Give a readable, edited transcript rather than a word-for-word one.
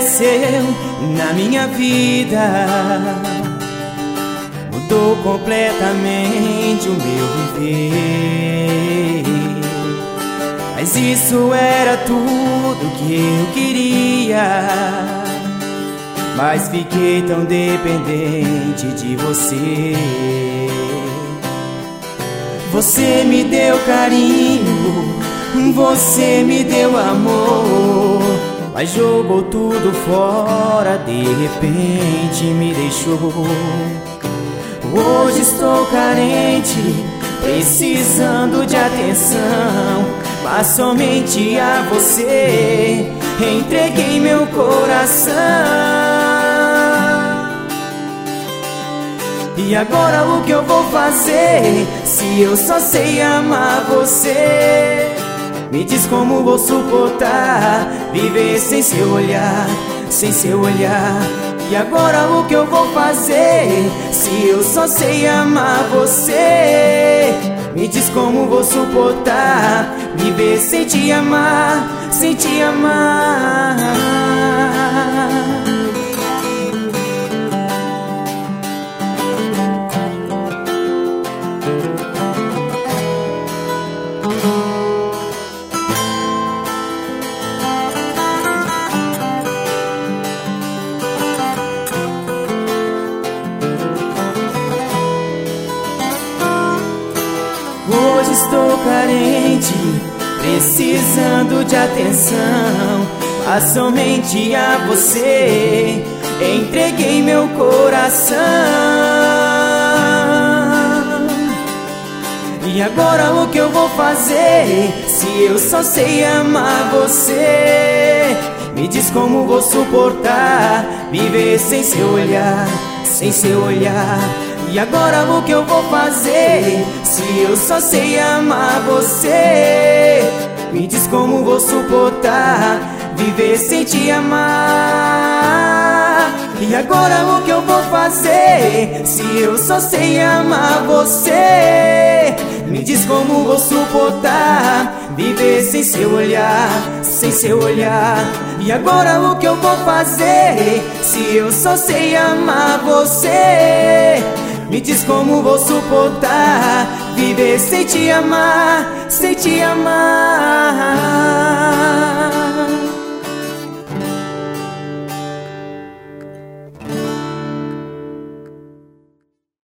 apareceu na minha vida, mudou completamente o meu viver. Mas isso era tudo que eu queria, mas fiquei tão dependente de você. Você me deu carinho, você me deu amor, mas jogou tudo fora, de repente me deixou. Hoje estou carente, precisando de atenção, mas somente a você entreguei meu coração. E agora o que eu vou fazer, se eu só sei amar você? Me diz como vou suportar viver sem seu olhar, sem seu olhar. E agora o que eu vou fazer, se eu só sei amar você? Me diz como vou suportar viver sem te amar, sem te amar. Hoje estou carente, precisando de atenção, mas somente a você entreguei meu coração. E agora o que eu vou fazer, se eu só sei amar você? Me diz como vou suportar viver sem seu olhar, sem seu olhar. E agora o que eu vou fazer, se eu só sei amar você? Me diz como vou suportar viver sem te amar. E agora o que eu vou fazer, se eu só sei amar você? Me diz como vou suportar viver sem seu olhar, sem seu olhar. E agora o que eu vou fazer, se eu só sei amar você? Me diz como vou suportar viver sem te amar, sem te amar.